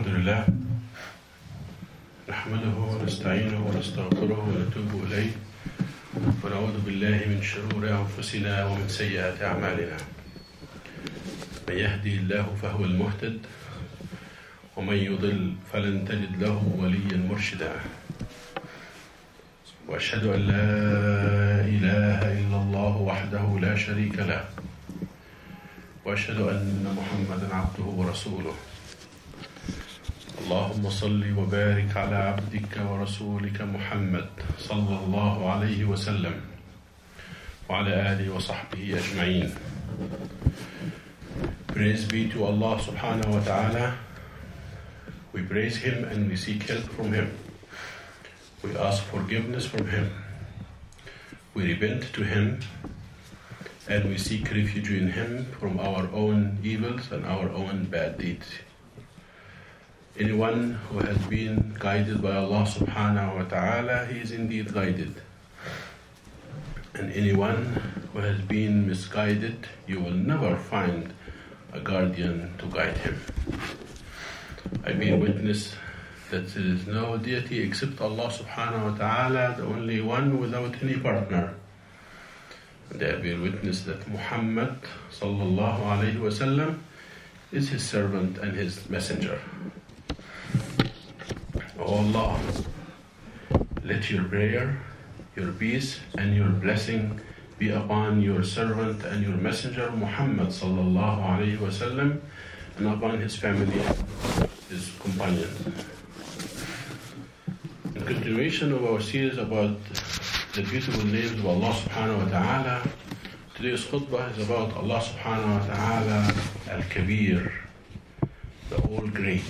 الحمد لله نحمده ونستعينه ونستغفره ونتوب إليه ونعوذ بالله من شرور أنفسنا ومن سيئات أعمالنا. من يهدي الله فهو المهتد ومن يضل فلن تجد له وليا مرشدا. وأشهد أن لا إله إلا الله وحده لا شريك له وأشهد أن محمدا عبده ورسوله. اللهم صل وبارك على عبدك ورسولك محمد صلى الله عليه وسلم وعلى آله وصحبه أجمعين. Praise be to Allah subhanahu wa ta'ala. We praise Him and we seek help from Him. We ask forgiveness from Him. We repent to Him and we seek refuge in Him from our own evils and our own bad deeds. Anyone who has been guided by Allah subhanahu wa ta'ala, he is indeed guided. And anyone who has been misguided, you will never find a guardian to guide him. I bear witness that there is no deity except Allah subhanahu wa ta'ala, the only one without any partner. And I bear witness that Muhammad sallallahu alayhi wa sallam is his servant and his messenger. O Allah, let your prayer, your peace and your blessing be upon your servant and your messenger Muhammad sallallahu alayhi wa sallam and upon his family, his companions. In continuation of our series about the beautiful names of Allah subhanahu wa ta'ala, today's khutbah is about Allah subhanahu wa ta'ala Al-Kabir, the All-Great.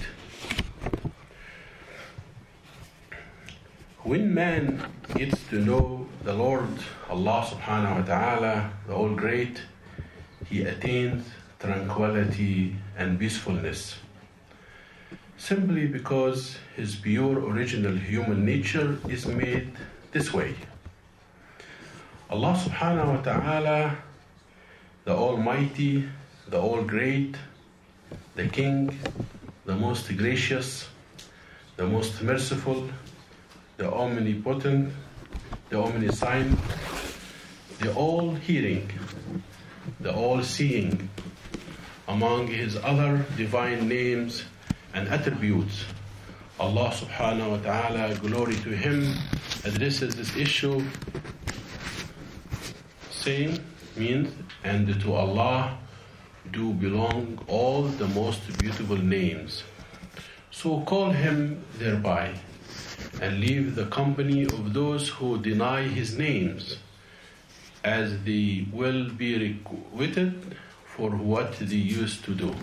When man gets to know the Lord Allah subhanahu wa ta'ala, the All-Great, he attains tranquility and peacefulness. Simply because his pure original human nature is made this way. Allah subhanahu wa ta'ala, the Almighty, the All-Great, the King, the most gracious, the most merciful, the omnipotent, the omniscient, the all-hearing, the all-seeing. Among his other divine names and attributes, Allah subhanahu wa ta'ala, glory to Him, addresses this issue saying, means, and to Allah do belong all the most beautiful names. So call Him thereby, and leave the company of those who deny His names, as they will be requited for what they used to do.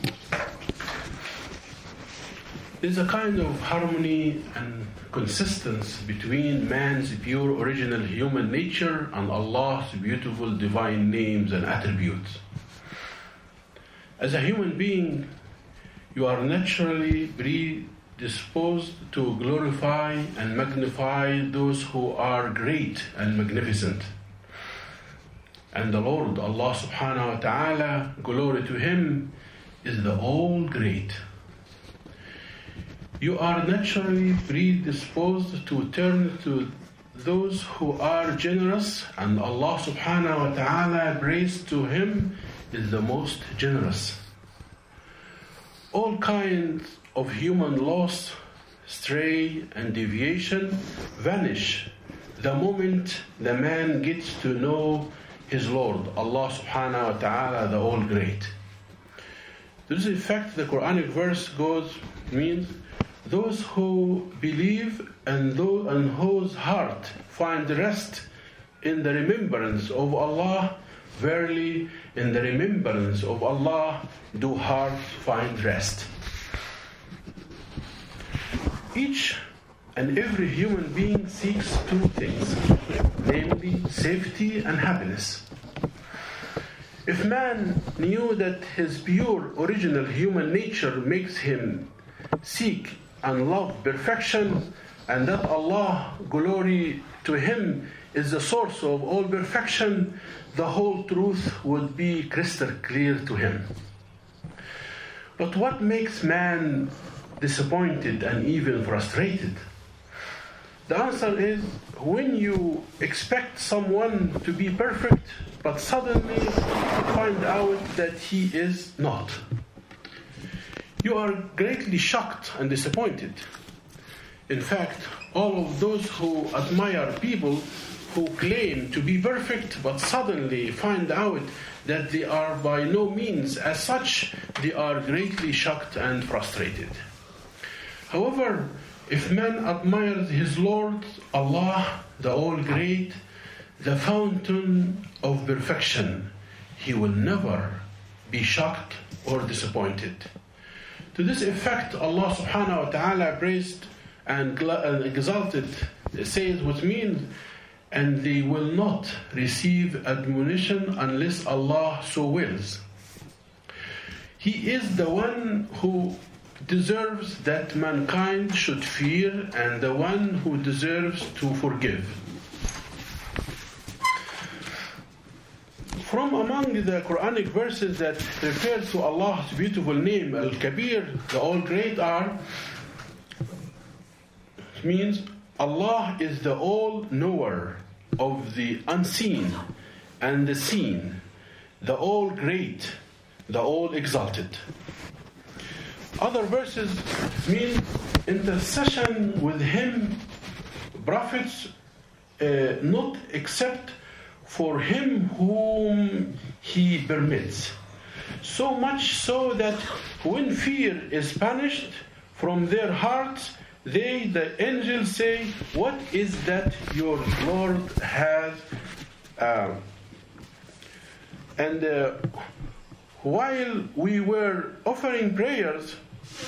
There's a kind of harmony and consistency between man's pure original human nature and Allah's beautiful divine names and attributes. As a human being, you are naturally predisposed to glorify and magnify those who are great and magnificent. And the Lord, Allah subhanahu wa ta'ala, glory to Him, is the All-Great. You are naturally predisposed to turn to those who are generous, and Allah subhanahu wa ta'ala, praise to Him, is the most generous. All kinds of human loss, stray and deviation vanish the moment the man gets to know his Lord, Allah subhanahu wa ta'ala, the All-Great. To this effect, the Quranic verse means those who believe and whose heart find rest in the remembrance of Allah, verily in the remembrance of Allah do hearts find rest. Each and every human being seeks two things, namely safety and happiness. If man knew that his pure original human nature makes him seek and love perfection, and that Allah, glory to Him, is the source of all perfection, the whole truth would be crystal clear to him. But what makes man disappointed and even frustrated? The answer is when you expect someone to be perfect, but suddenly find out that he is not. You are greatly shocked and disappointed. In fact, all of those who admire people who claim to be perfect, but suddenly find out that they are by no means as such, they are greatly shocked and frustrated. However, if man admires his Lord, Allah, the All-Great, the fountain of perfection, he will never be shocked or disappointed. To this effect, Allah subhanahu wa ta'ala praised and exalted, says what means, and they will not receive admonition unless Allah so wills. He is the one who deserves that mankind should fear and the one who deserves to forgive. From among the Quranic verses that refer to Allah's beautiful name, Al-Kabir, the All-Great, are, means Allah is the all-knower of the unseen and the seen, the All-Great, the All-Exalted. Other verses mean intercession with him, prophets, not except for him whom he permits. So much so that when fear is banished from their hearts, they, the angels, say, "What is that your Lord has?" While we were offering prayers,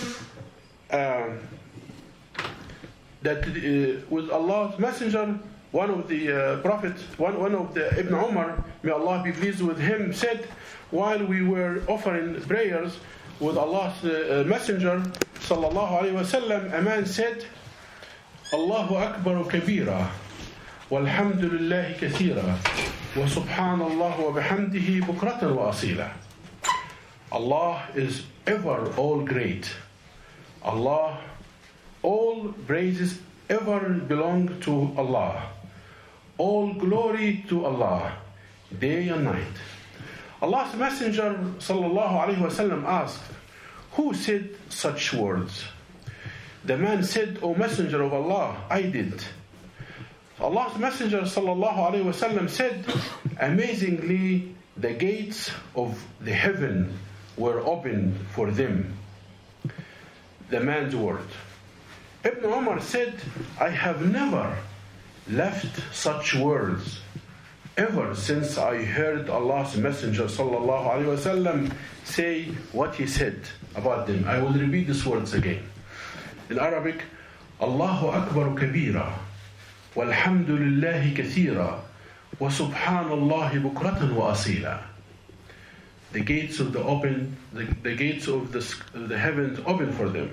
with Allah's messenger, one of the prophets, one of the Ibn Umar, may Allah be pleased with him, said, while we were offering prayers with Allah's messenger, sallallahu alaihi wasallam, a man said, "Allahu Akbar kabira, walhamdulillahi kathira, wa subhanallah wa bihamdihi bukratan wa asila." Allah is ever all great. Allah, all praises ever belong to Allah. All glory to Allah, day and night. Allah's Messenger sallallahu alaihi wasallam asked, "Who said such words?" The man said, "O Messenger of Allah, I did." Allah's Messenger sallallahu alaihi wasallam said, "Amazingly, the gates of the heaven were open for them." The man's word. Ibn Umar said, "I have never left such words ever since I heard Allah's Messenger sallallahu alaihi wasallam say what he said about them." I will repeat these words again. In Arabic, Allahu Akbar kabira, walhamdulillahi kathira, wa subhanallahi bukratan wa asila. The gates of the gates of the heavens open for them.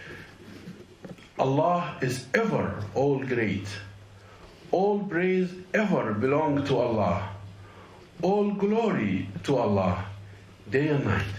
Allah is ever all great. All praise ever belong to Allah. All glory to Allah, day and night.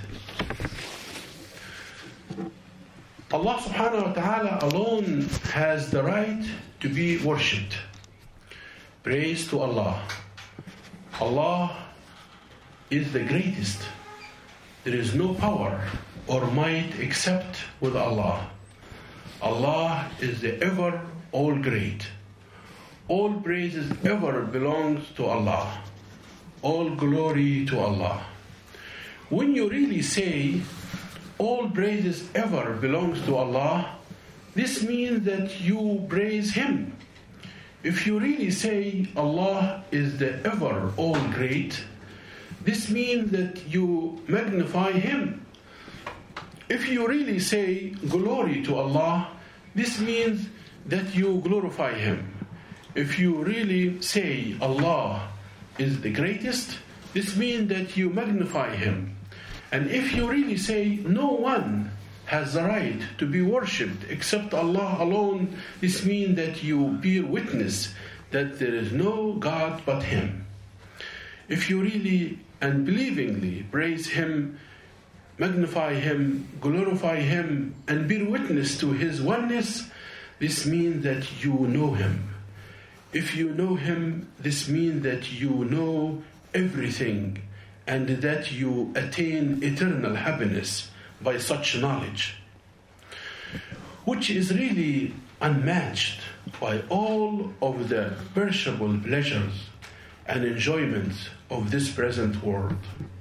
Allah subhanahu wa ta'ala alone has the right to be worshipped. Praise to Allah. Allah is the greatest. There is no power or might except with Allah. Allah is the ever all great. All praises ever belongs to Allah. All glory to Allah. When you really say all praises ever belongs to Allah, this means that you praise Him. If you really say Allah is the ever all great, this means that you magnify Him. If you really say glory to Allah, this means that you glorify Him. If you really say Allah is the greatest, this means that you magnify Him. And if you really say no one has the right to be worshipped except Allah alone, this means that you bear witness that there is no God but Him. If you really and believingly praise Him, magnify Him, glorify Him, and bear witness to His oneness, this means that you know Him. If you know Him, this means that you know everything and that you attain eternal happiness by such knowledge, which is really unmatched by all of the perishable pleasures and enjoyments of this present world.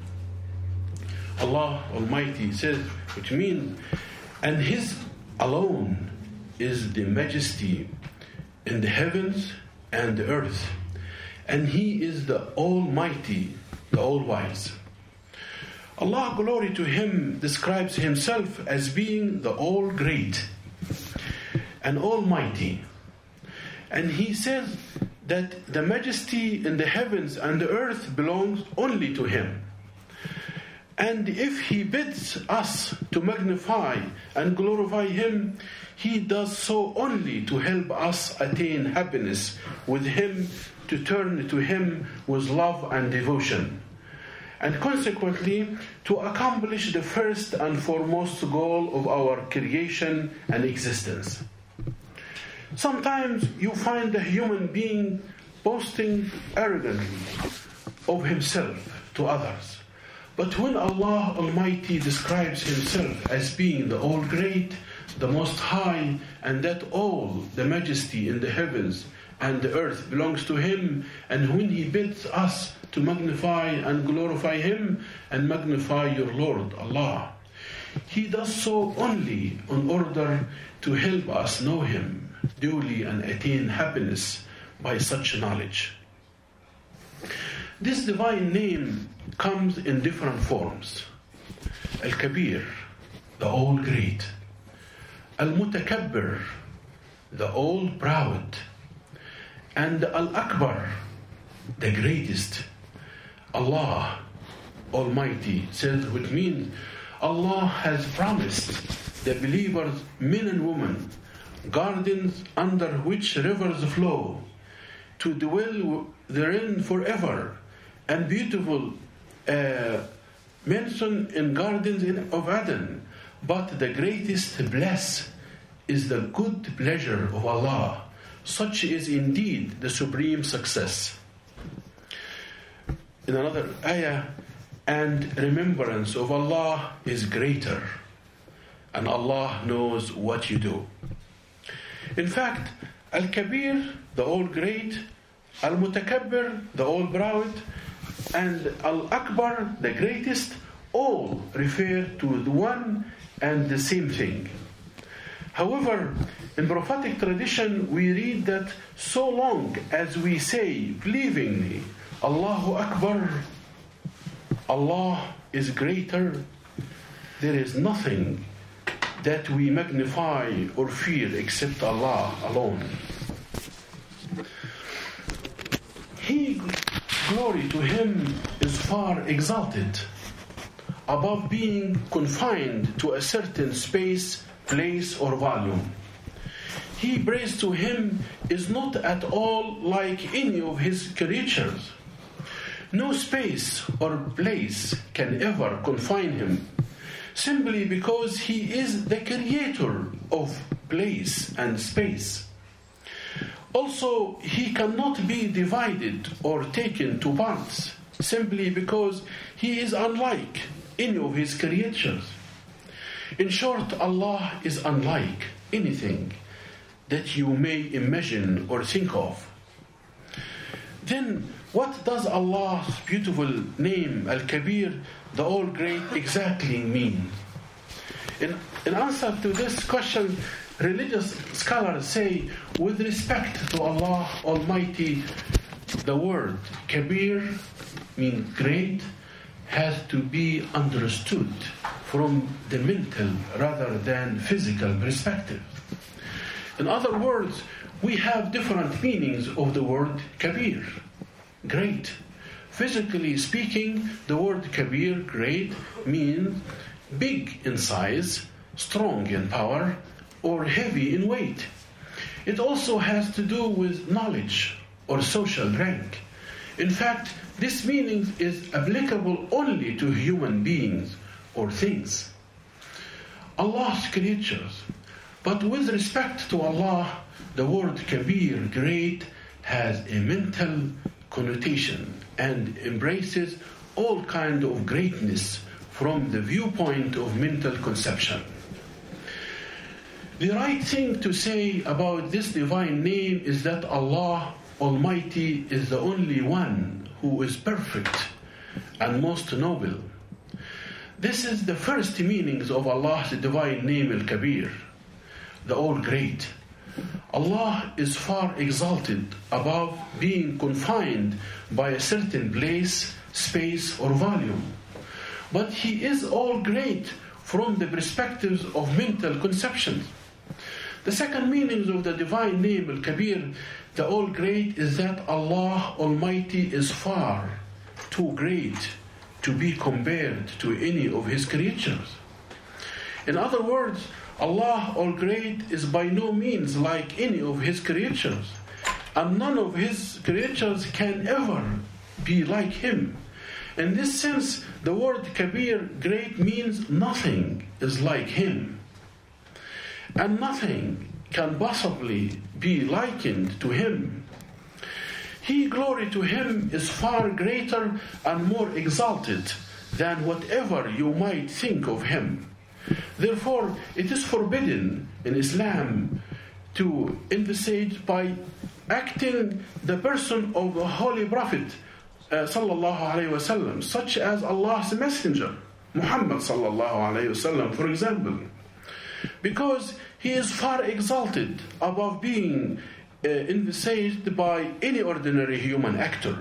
Allah Almighty says, which means, and His alone is the majesty in the heavens and the earth, and He is the Almighty, the All-Wise. Allah, glory to Him, describes Himself as being the All-Great and Almighty. And He says that the majesty in the heavens and the earth belongs only to Him. And if He bids us to magnify and glorify Him, He does so only to help us attain happiness with Him, to turn to Him with love and devotion, and consequently to accomplish the first and foremost goal of our creation and existence. Sometimes you find a human being boasting arrogantly of himself to others. But when Allah Almighty describes Himself as being the All-Great, the Most High, and that all the majesty in the heavens and the earth belongs to Him, and when He bids us to magnify and glorify Him and magnify your Lord Allah, He does so only in order to help us know Him duly and attain happiness by such knowledge. This divine name comes in different forms. Al-Kabir, the All-Great. Al-Mutakabbir, the All-Proud. And Al-Akbar, the Greatest. Allah Almighty says, which means Allah has promised the believers, men and women, gardens under which rivers flow, to dwell therein forever, and beautiful mansion in gardens of Eden. But the greatest bless is the good pleasure of Allah. Such is indeed the supreme success. In another ayah, and remembrance of Allah is greater, and Allah knows what you do. In fact, Al-Kabir, the All-Great, Al-Mutakabbir, the All-Proud, and Al-Akbar, the Greatest, all refer to the one and the same thing. However, in prophetic tradition, we read that so long as we say believingly, Allahu Akbar, Allah is greater, there is nothing that we magnify or fear except Allah alone. He, glory to Him, is far exalted, above being confined to a certain space, place, or volume. He, praise to Him, is not at all like any of His creatures. No space or place can ever confine Him, simply because He is the creator of place and space. Also, He cannot be divided or taken to parts, simply because He is unlike any of His creatures. In short, Allah is unlike anything that you may imagine or think of. Then, what does Allah's beautiful name, Al-Kabir, the All-Great, exactly mean? In answer to this question, religious scholars say, with respect to Allah Almighty, the word Kabir, means great, has to be understood from the mental rather than physical perspective. In other words, we have different meanings of the word Kabir, great. Physically speaking, the word Kabir, great, means big in size, strong in power, or heavy in weight. It also has to do with knowledge or social rank. In fact, this meaning is applicable only to human beings or things. Allah's creatures. But with respect to Allah, the word Kabir, great, has a mental connotation and embraces all kinds of greatness from the viewpoint of mental conception. The right thing to say about this divine name is that Allah Almighty is the only one who is perfect and most noble. This is the first meanings of Allah's divine name Al-Kabir, the All-Great. Allah is far exalted above being confined by a certain place, space, or volume. But He is all-great from the perspectives of mental conceptions. The second meaning of the divine name Al-Kabir, the All-Great, is that Allah Almighty is far too great to be compared to any of His creatures. In other words, Allah All-Great is by no means like any of His creatures, and none of His creatures can ever be like Him. In this sense, the word Kabir, great, means nothing is like Him, and nothing can possibly be likened to Him. He, glory to Him, is far greater and more exalted than whatever you might think of Him. Therefore, it is forbidden in Islam to envisage by acting the person of the Holy Prophet sallallahu alaihi wasallam, such as Allah's Messenger Muhammad sallallahu alaihi wasallam, for example, because he is far exalted above being envisaged by any ordinary human actor.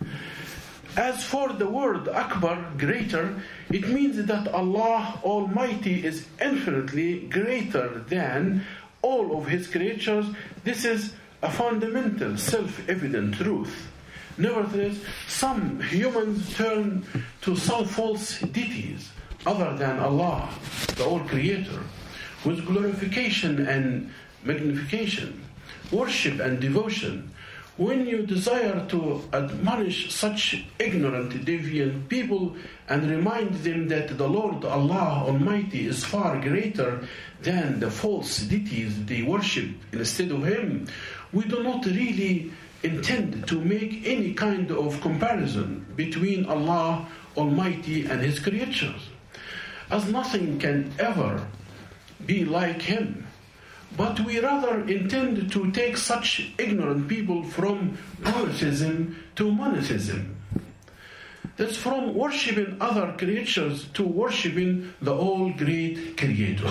As for the word Akbar, greater, it means that Allah Almighty is infinitely greater than all of His creatures. This is a fundamental, self-evident truth. Nevertheless, some humans turn to some false deities other than Allah, the All-Creator, with glorification and magnification, worship and devotion. When you desire to admonish such ignorant, deviant people and remind them that the Lord Allah Almighty is far greater than the false deities they worship instead of Him, we do not really intend to make any kind of comparison between Allah Almighty and His creatures, as nothing can ever be like Him. But we rather intend to take such ignorant people from polytheism to monotheism. That's from worshipping other creatures to worshipping the all-great Creator,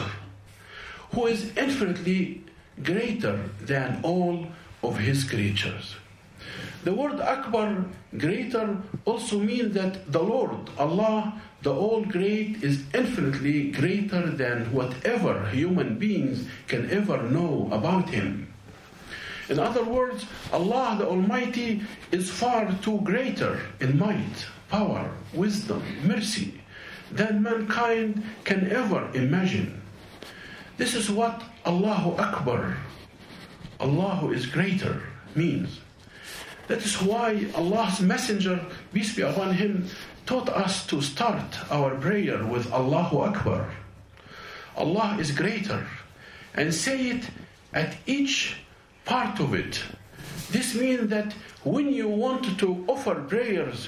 who is infinitely greater than all of His creatures. The word Akbar, greater, also means that the Lord, Allah, the All-Great, is infinitely greater than whatever human beings can ever know about Him. In other words, Allah the Almighty is far too greater in might, power, wisdom, mercy than mankind can ever imagine. This is what Allahu Akbar, Allah is greater, means. That is why Allah's Messenger, peace be upon him, taught us to start our prayer with Allahu Akbar. Allah is greater, and say it at each part of it. This means that when you want to offer prayers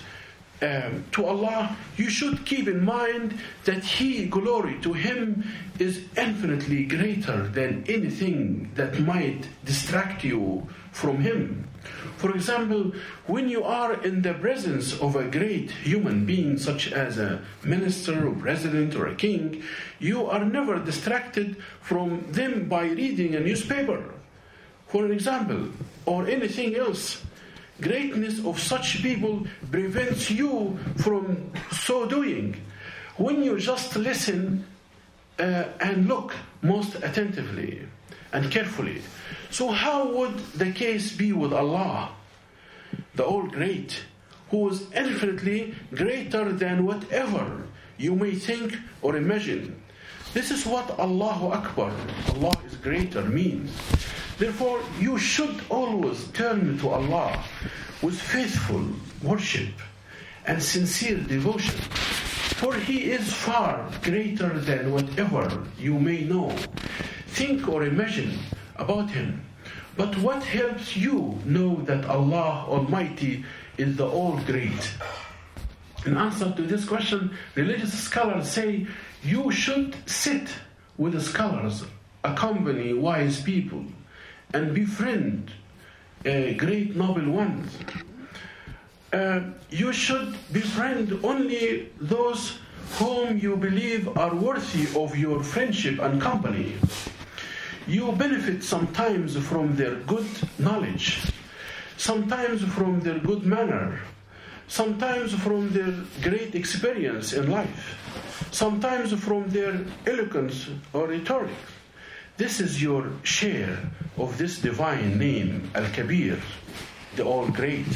to Allah, you should keep in mind that He, glory to Him, is infinitely greater than anything that might distract you from Him. For example, when you are in the presence of a great human being, such as a minister or president or a king, you are never distracted from them by reading a newspaper, for example, or anything else. Greatness of such people prevents you from so doing. When you just listen and look most attentively and carefully. So how would the case be with Allah, the All-Great, who is infinitely greater than whatever you may think or imagine? This is what Allahu Akbar, Allah is greater, means. Therefore, you should always turn to Allah with faithful worship and sincere devotion. For he is far greater than whatever you may know, think or imagine about him. But what helps you know that Allah Almighty is the All-Great? In answer to this question, religious scholars say you should sit with the scholars, accompany wise people, and befriend great noble ones. You should befriend only those whom you believe are worthy of your friendship and company. You benefit sometimes from their good knowledge, sometimes from their good manner, sometimes from their great experience in life, sometimes from their eloquence or rhetoric. This is your share of this divine name, Al-Kabir, the All-Great.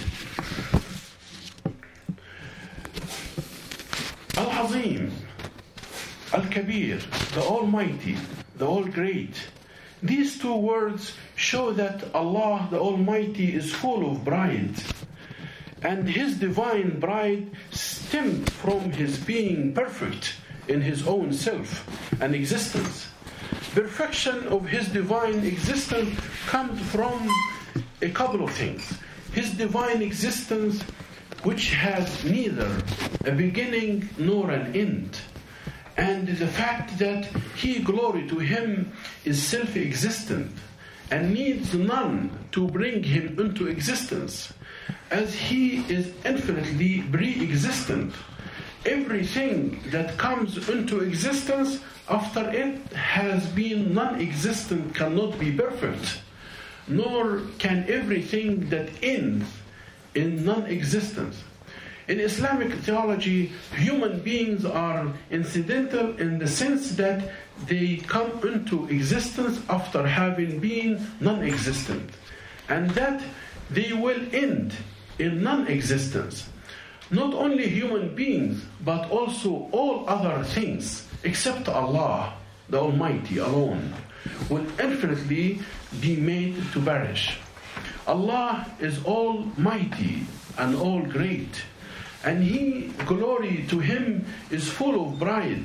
Al-Azim, Al-Kabir, the Almighty, the All-Great. These two words show that Allah, the Almighty, is full of pride, and His divine pride stemmed from His being perfect in His own self and existence. Perfection of His divine existence comes from a couple of things. His divine existence, which has neither a beginning nor an end, and the fact that He, glory to Him, is self-existent and needs none to bring Him into existence, as He is infinitely pre-existent. Everything that comes into existence after it has been non-existent cannot be perfect, nor can everything that ends in non-existence. In Islamic theology, human beings are incidental in the sense that they come into existence after having been non-existent, and that they will end in non-existence. Not only human beings, but also all other things, except Allah, the Almighty alone, will infinitely be made to perish. Allah is almighty and all great, and He, glory to Him, is full of pride.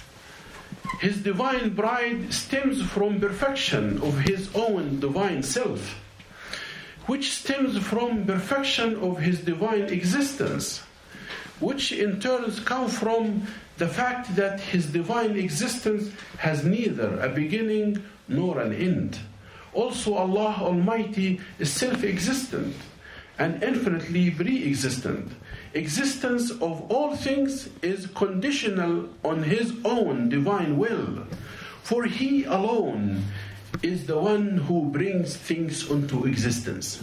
His divine pride stems from perfection of His own divine self, which stems from perfection of His divine existence, which in turn comes from the fact that His divine existence has neither a beginning nor an end. Also, Allah Almighty is self-existent and infinitely pre-existent. Existence of all things is conditional on His own divine will, for He alone is the one who brings things into existence.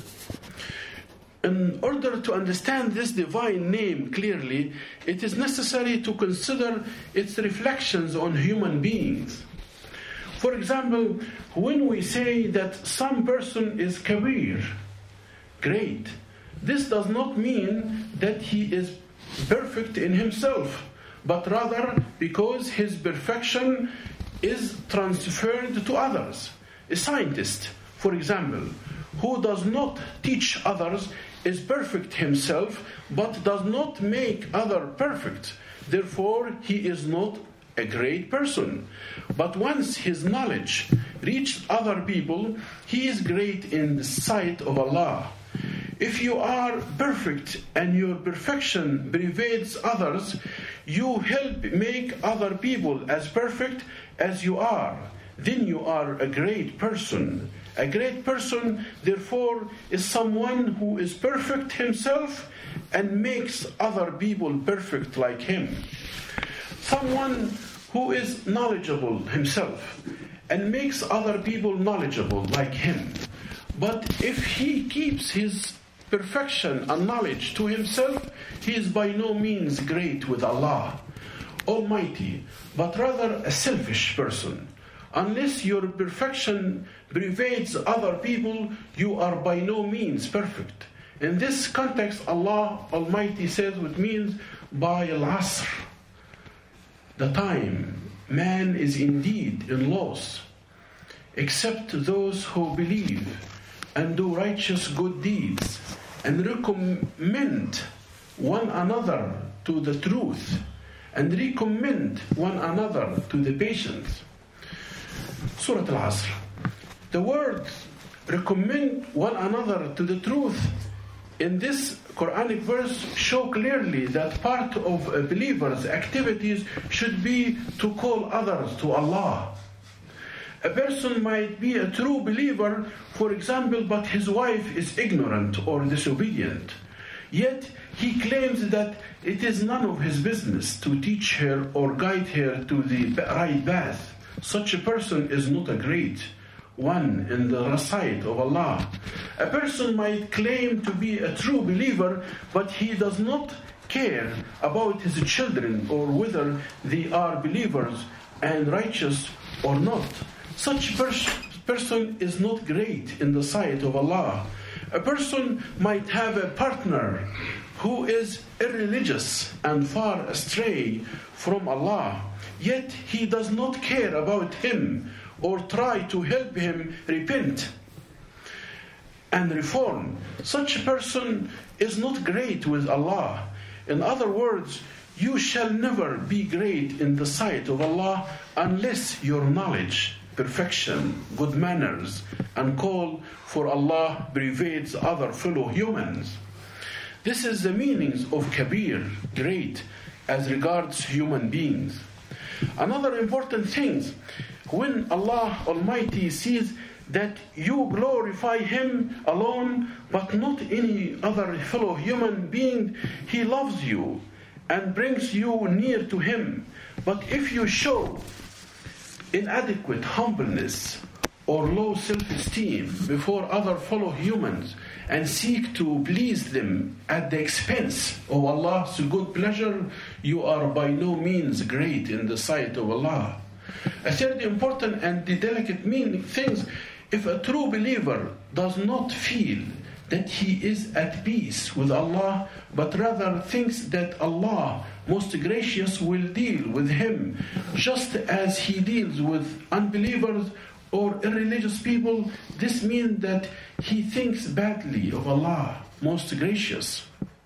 In order to understand this divine name clearly, it is necessary to consider its reflections on human beings. For example, when we say that some person is Kabir, great, this does not mean that he is perfect in himself, but rather because his perfection is transferred to others. A scientist, for example, who does not teach others is perfect himself, but does not make others perfect. Therefore, he is not a great person. But once his knowledge reaches other people, he is great in the sight of Allah. If you are perfect and your perfection pervades others, you help make other people as perfect as you are. Then you are a great person. A great person, therefore, is someone who is perfect himself and makes other people perfect like him. Someone who is knowledgeable himself and makes other people knowledgeable like him. But if he keeps his perfection and knowledge to himself, he is by no means great with Allah Almighty, but rather a selfish person. Unless your perfection pervades other people, you are by no means perfect. In this context, Allah Almighty says what means by al-asr, the time. Man is indeed in loss, except those who believe and do righteous good deeds and recommend one another to the truth and recommend one another to the patience. Surah Al-Asr. The words recommend one another to the truth in this Quranic verse show clearly that part of a believer's activities should be to call others to Allah. A person might be a true believer, for example, but his wife is ignorant or disobedient. Yet he claims that it is none of his business to teach her or guide her to the right path. Such a person is not a great one in the sight of Allah. A person might claim to be a true believer, but he does not care about his children or whether they are believers and righteous or not. Such person is not great in the sight of Allah. A person might have a partner who is irreligious and far astray from Allah, yet he does not care about him or try to help him repent and reform. Such a person is not great with Allah. In other words, you shall never be great in the sight of Allah unless your knowledge, perfection, good manners, and call for Allah pervades other fellow humans. This is the meanings of Kabir, great, as regards human beings. Another important thing, when Allah Almighty sees that you glorify Him alone, but not any other fellow human being, He loves you and brings you near to Him. But if you show inadequate humbleness or low self-esteem before other fellow humans and seek to please them at the expense of Allah's good pleasure, you are by no means great in the sight of Allah. A third important and delicate meaning things, if a true believer does not feel that he is at peace with Allah, but rather thinks that Allah, most gracious, will deal with him just as He deals with unbelievers or irreligious people, this means that he thinks badly of Allah, most gracious.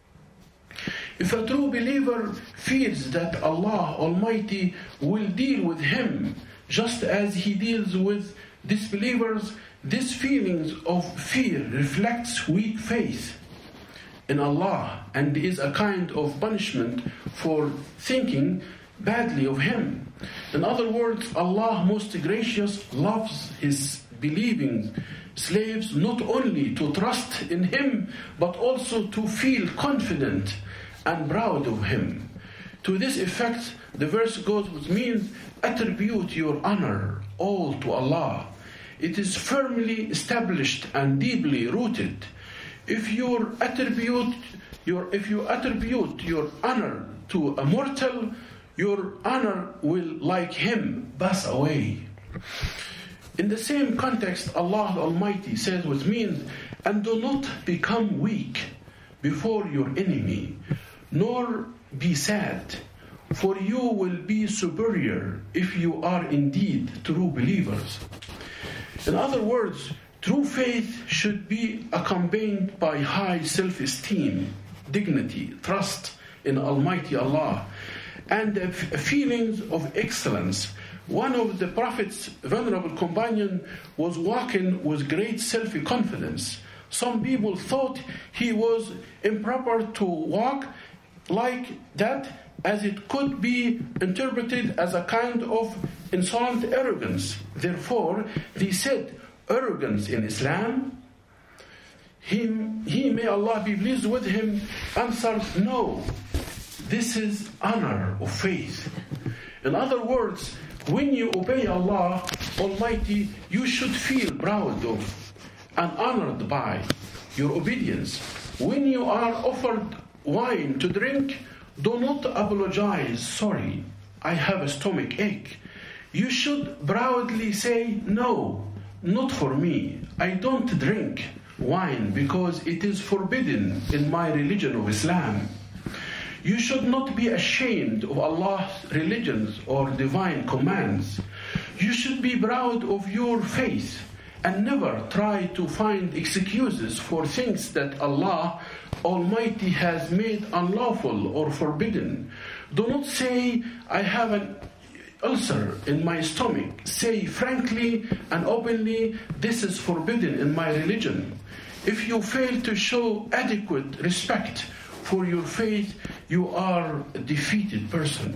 If a true believer feels that Allah Almighty will deal with him just as He deals with disbelievers, this feelings of fear reflects weak faith in Allah and is a kind of punishment for thinking badly of Him. In other words, Allah most gracious loves His believing slaves not only to trust in Him but also to feel confident and proud of Him. To this effect, the verse goes with means, attribute your honor all to Allah. It is firmly established and deeply rooted. If you attribute your honor to a mortal, your honor will, like him, pass away. In the same context, Allah Almighty says with means, and do not become weak before your enemy, nor be sad, for you will be superior if you are indeed true believers. In other words, true faith should be accompanied by high self-esteem, dignity, trust in Almighty Allah, and feelings of excellence. One of the Prophet's venerable companion was walking with great self-confidence. Some people thought he was improper to walk like that, as it could be interpreted as a kind of insolent arrogance. Therefore, they said, arrogance in Islam? He, may Allah be pleased with him, answered, no, this is honor of faith. In other words, when you obey Allah Almighty, you should feel proud of and honored by your obedience. When you are offered wine to drink, do not apologize, sorry, I have a stomach ache. You should proudly say, no, not for me. I don't drink wine because it is forbidden in my religion of Islam. You should not be ashamed of Allah's religions or divine commands. You should be proud of your faith and never try to find excuses for things that Allah Almighty has made unlawful or forbidden. Do not say, I have an ulcer in my stomach. Say frankly and openly, this is forbidden in my religion. If you fail to show adequate respect for your faith, you are a defeated person.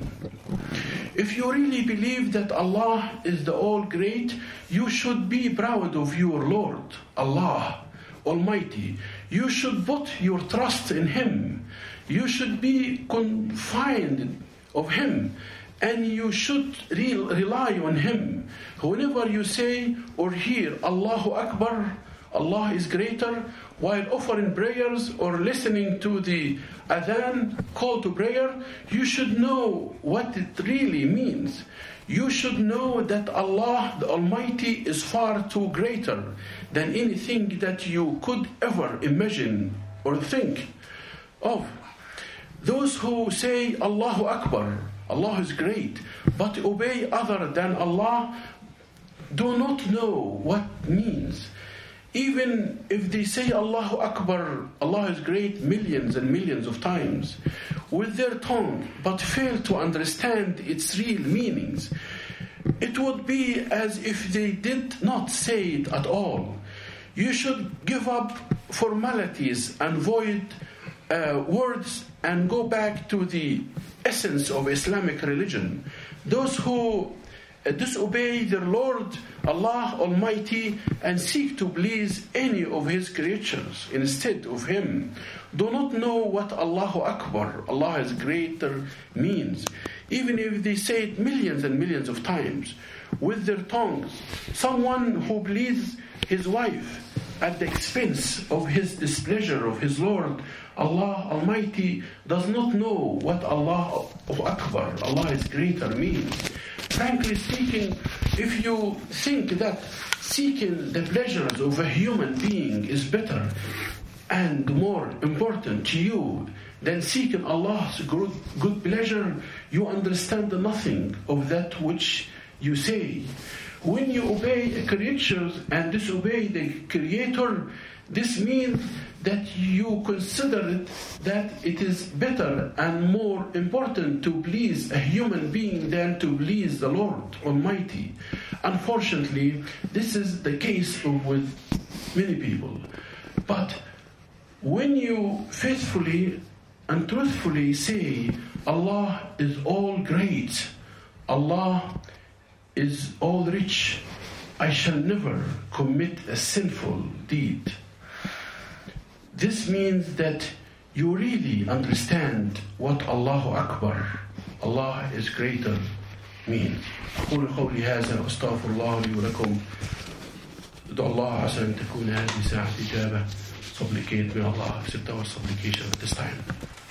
If you really believe that Allah is the all-great, you should be proud of your Lord, Allah Almighty. You should put your trust in Him. You should be confined of Him, and you should rely on Him. Whenever you say or hear Allahu Akbar, Allah is greater, while offering prayers or listening to the adhan, call to prayer, you should know what it really means. You should know that Allah the Almighty is far too greater than anything that you could ever imagine or think of. Those who say Allahu Akbar, Allah is great, but obey other than Allah, do not know what it means. Even if they say Allahu Akbar, Allah is great millions and millions of times with their tongue, but fail to understand its real meanings, it would be as if they did not say it at all. You should give up formalities and void words and go back to the essence of Islamic religion. Those who disobey their Lord, Allah Almighty, and seek to please any of His creatures instead of Him, do not know what Allahu Akbar, Allah is greater, means, even if they say it millions and millions of times with their tongues. Someone who pleases his wife at the expense of his displeasure of his Lord, Allah Almighty, does not know what Allahu Akbar, Allah is greater, means. Frankly speaking, if you think that seeking the pleasures of a human being is better and more important to you than seeking Allah's good pleasure, you understand nothing of that which you say. When you obey creatures and disobey the Creator, this means that you consider that it is better and more important to please a human being than to please the Lord Almighty. Unfortunately, this is the case with many people. But when you faithfully and truthfully say, Allah is all great, Allah is all rich, I shall never commit a sinful deed, this means that you really understand what Allahu Akbar, Allah is greater, means. أقول قولي هذا وأستغفر الله لي ولكم. ادعوا الله عسى أن تكون هذه ساعة إجابة. Supplicate may Allah accept our supplication at this time.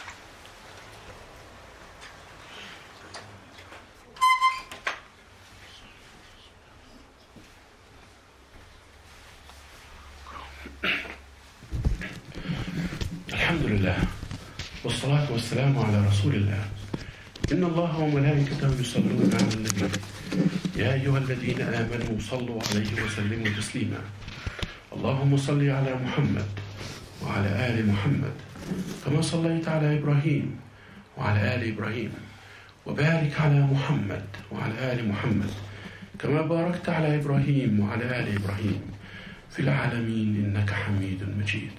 الحمد لله والصلاة والسلام على رسول الله. إن الله وملائكته يصلون على النبي يا أيها الذين آمنوا صلوا عليه وسلموا تسليما. اللهم صل على محمد وعلى آل محمد كما صليت على إبراهيم وعلى آل إبراهيم وبارك على محمد وعلى آل محمد كما باركت على إبراهيم وعلى آل إبراهيم في العالمين إنك حميد مجيد.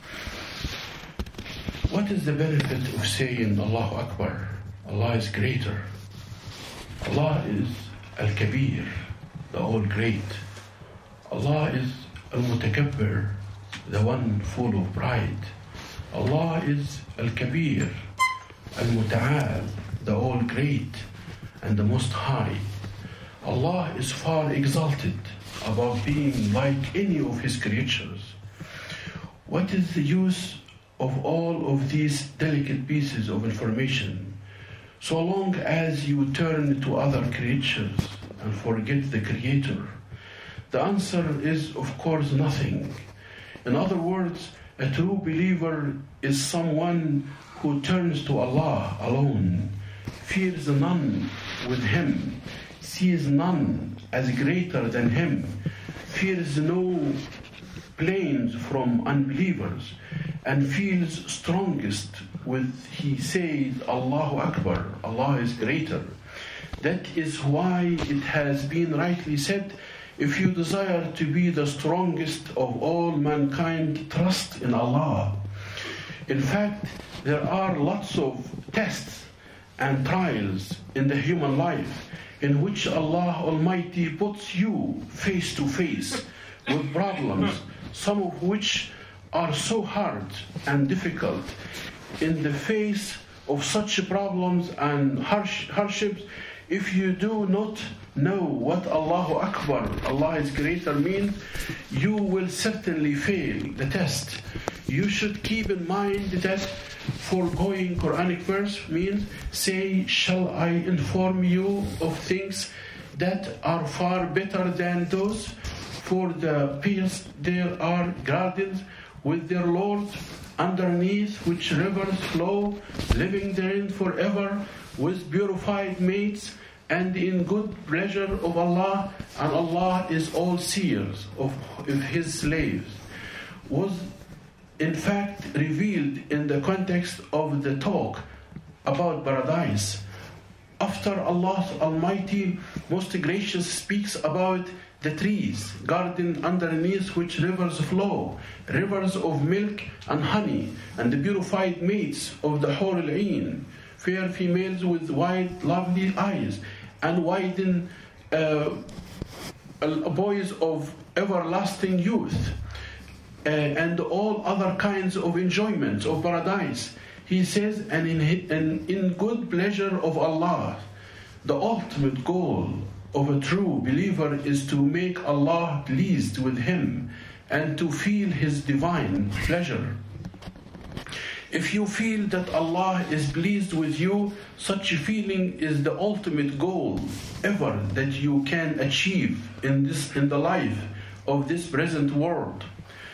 What is the benefit of saying Allahu Akbar? Allah is greater. Allah is Al-Kabir, the all-great. Allah is Al-Mutakabbir, the one full of pride. Allah is Al-Kabir, Al-Muta'al, the all-great and the most high. Allah is far exalted above being like any of His creatures. What is the use of all of these delicate pieces of information, so long as you turn to other creatures and forget the Creator? The answer is, of course, nothing. In other words, a true believer is someone who turns to Allah alone, fears none with Him, sees none as greater than Him, fears no blames from unbelievers, and feels strongest he said, Allahu Akbar, Allah is greater. That is why it has been rightly said, if you desire to be the strongest of all mankind, trust in Allah. In fact, there are lots of tests and trials in the human life in which Allah Almighty puts you face to face with problems, some of which are so hard and difficult. In the face of such problems and hardships, if you do not know what Allahu Akbar, Allah is greater, means, you will certainly fail the test. You should keep in mind that foregoing Quranic verse means, say, shall I inform you of things that are far better than those? For the pious there are gardens with their Lord, underneath which rivers flow, living therein forever, with purified maids, and in good pleasure of Allah, and Allah is all seers of His slaves, was in fact revealed in the context of the talk about paradise. After Allah Almighty, most gracious, speaks about the trees, garden underneath which rivers flow, rivers of milk and honey, and the purified maids of the Hur al-Ain, fair females with wide, lovely eyes, and widen boys of everlasting youth, and all other kinds of enjoyments of paradise. He says, and in good pleasure of Allah. The ultimate goal of a true believer is to make Allah pleased with him and to feel His divine pleasure. If you feel that Allah is pleased with you, such a feeling is the ultimate goal ever that you can achieve in the life of this present world.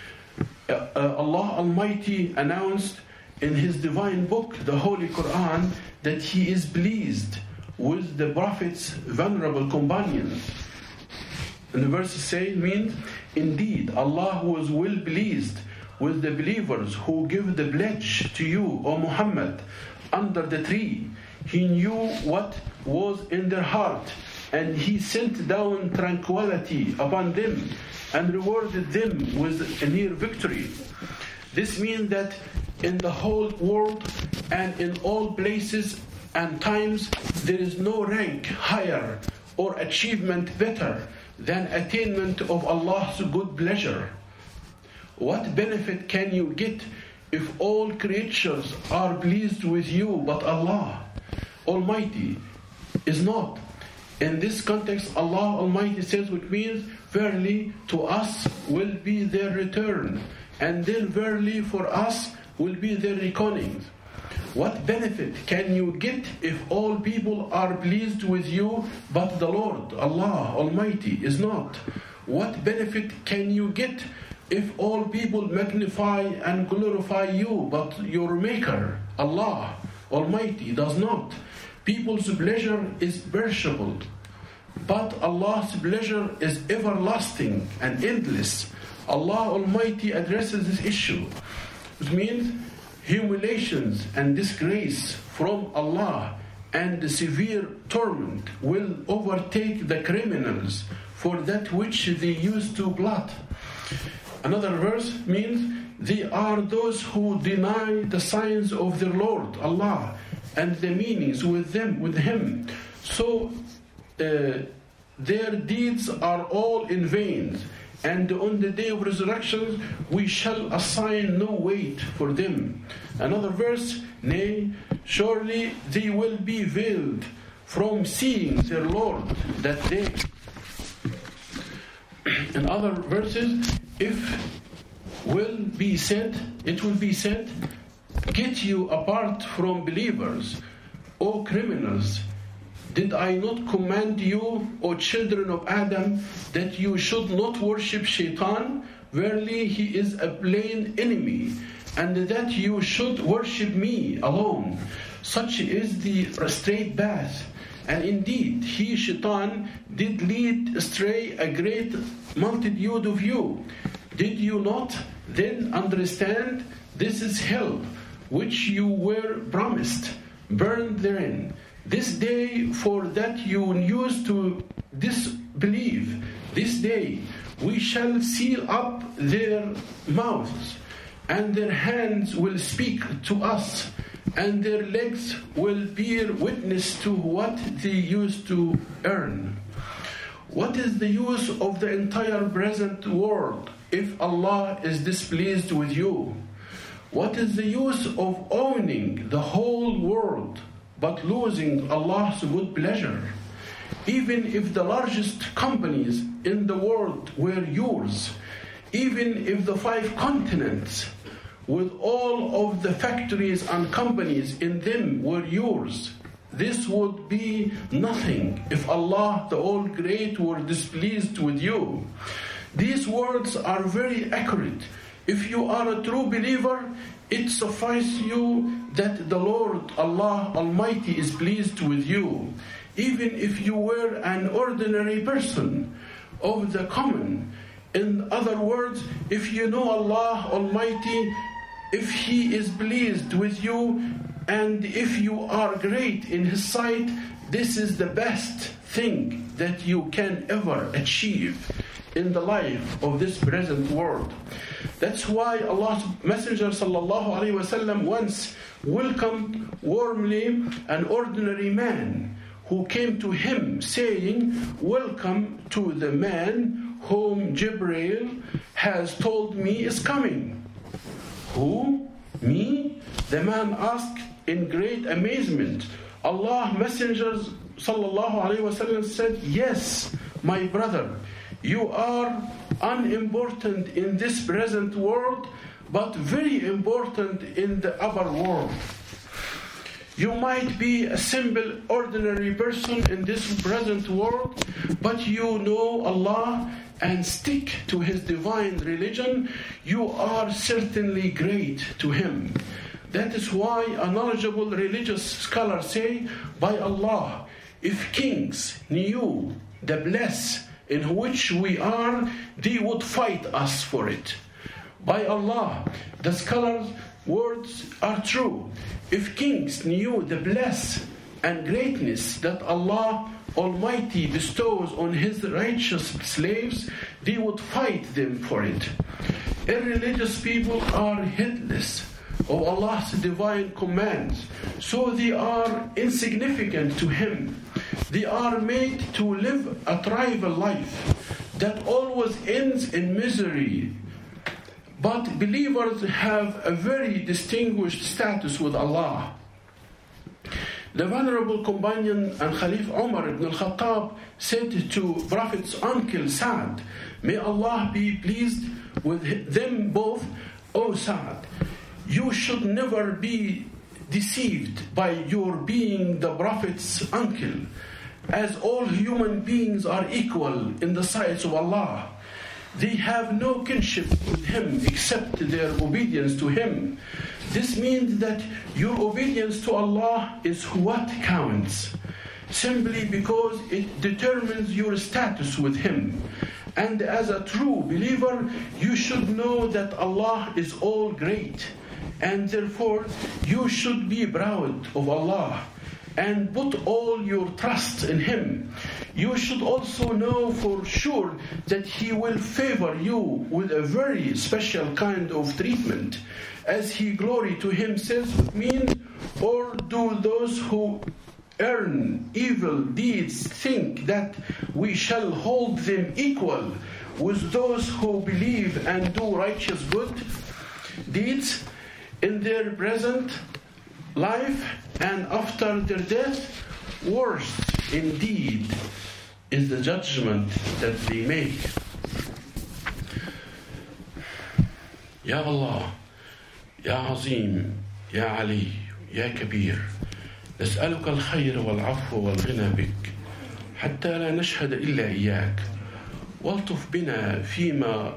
Allah Almighty announced in His divine book, the Holy Quran, that He is pleased with the Prophet's venerable companions. And the verses say, means, indeed, Allah was well pleased with the believers who give the pledge to you, O Muhammad, under the tree. He knew what was in their heart, and He sent down tranquility upon them and rewarded them with a near victory. This means that in the whole world and in all places and times, there is no rank higher or achievement better than attainment of Allah's good pleasure. What benefit can you get if all creatures are pleased with you but Allah Almighty is not? In this context, Allah Almighty says, which means, verily to us will be their return, and then verily for us will be their reckoning. What benefit can you get if all people are pleased with you but the Lord, Allah Almighty, is not? What benefit can you get if all people magnify and glorify you but your Maker, Allah Almighty, does not? People's pleasure is perishable, but Allah's pleasure is everlasting and endless. Allah Almighty addresses this issue. It means humiliations and disgrace from Allah and the severe torment will overtake the criminals for that which they used to plot. Another verse means they are those who deny the signs of their Lord Allah and the meanings with Him. So their deeds are all in vain, and on the day of resurrection we shall assign no weight for them. Another verse, nay, surely they will be veiled from seeing their Lord that day. In other verses, it will be said, get you apart from believers, O criminals. Did I not command you, O children of Adam, that you should not worship Shaitan? Verily he is a plain enemy, and that you should worship me alone. Such is the straight path. And indeed, he, Shaitan, did lead astray a great multitude of you. Did you not then understand? This is hell, which you were promised, burned therein. This day, for that you used to disbelieve, this day we shall seal up their mouths, and their hands will speak to us, and their legs will bear witness to what they used to earn. What is the use of the entire present world if Allah is displeased with you? What is the use of owning the whole world but losing Allah's good pleasure? Even if the largest companies in the world were yours, even if the 5 continents with all of the factories and companies in them were yours, this would be nothing if Allah the All-Great were displeased with you. These words are very accurate. If you are a true believer, it suffices you that the Lord Allah Almighty is pleased with you. Even if you were an ordinary person of the common. In other words, if you know Allah Almighty, if He is pleased with you, and if you are great in His sight, this is the best thing that you can ever achieve in the life of this present world. That's why Allah's Messenger sallallahu alaihi wasallam once welcomed warmly an ordinary man who came to him saying, "Welcome to the man whom Jibreel has told me is coming." Who? Me? The man asked in great amazement. Allah Messenger sallallahu alaihi wasallam said, "Yes, my brother, you are unimportant in this present world, but very important in the other world. You might be a simple, ordinary person in this present world, but you know Allah and stick to His divine religion, you are certainly great to Him." That is why a knowledgeable religious scholar say, "By Allah, if kings knew the bliss in which we are, they would fight us for it." By Allah, the scholar's words are true. If kings knew the bliss and greatness that Allah Almighty bestows on His righteous slaves, they would fight them for it. Irreligious people are heedless of Allah's divine commands, so they are insignificant to Him. They are made to live a trivial life that always ends in misery. But believers have a very distinguished status with Allah. The venerable companion and Khalif Umar ibn al-Khattab said to Prophet's uncle Sa'd, "May Allah be pleased with them both, O Sa'd, you should never be deceived by your being the Prophet's uncle, as all human beings are equal in the sight of Allah. They have no kinship with Him except their obedience to Him. This means that your obedience to Allah is what counts, simply because it determines your status with Him. And as a true believer, you should know that Allah is all great, and therefore you should be proud of Allah and put all your trust in Him. You should also know for sure that He will favor you with a very special kind of treatment, as He glory to Himself means. Or do those who earn evil deeds think that we shall hold them equal with those who believe and do righteous good deeds in their present life and after their death? Worse indeed is the judgment that they make." Ya Allah, Ya Azim, Ya Ali, Ya Kabir, نسألك الخير والعفو والغنى بك حتى لا نشهد إلا إياك، والطف بنا فيما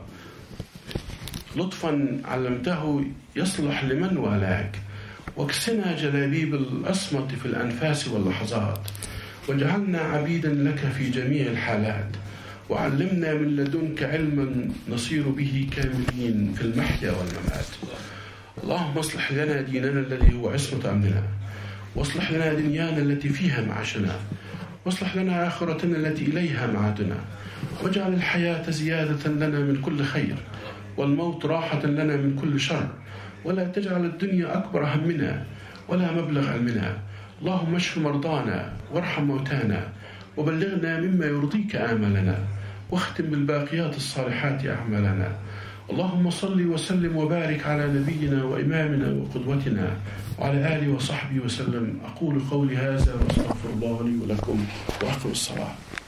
لطفا علمته يصلح لمن والاك، واكسنا جلابيب الأصمة في الأنفاس واللحظات، واجعلنا عبيدا لك في جميع الحالات، وعلمنا من لدنك علما نصير به كاملين في المحيا والممات. اللهم اصلح لنا ديننا الذي هو عصمة أمرنا، واصلح لنا دنيانا التي فيها معاشنا، واصلح لنا آخرتنا التي إليها معادنا، واجعل الحياة زيادة لنا من كل خير، والموت راحة لنا من كل شر، ولا تجعل الدنيا أكبر همنا ولا مبلغ علمنا. اللهم اشف مرضانا وارحم موتانا، وبلغنا مما يرضيك آمالنا، واختم بالباقيات الصالحات أعمالنا. اللهم صل وسلم وبارك على نبينا وإمامنا وقدوتنا وعلى آله وصحبه وسلم. أقول قولي هذا وأستغفر الله لي ولكم، وأقم الصلاة.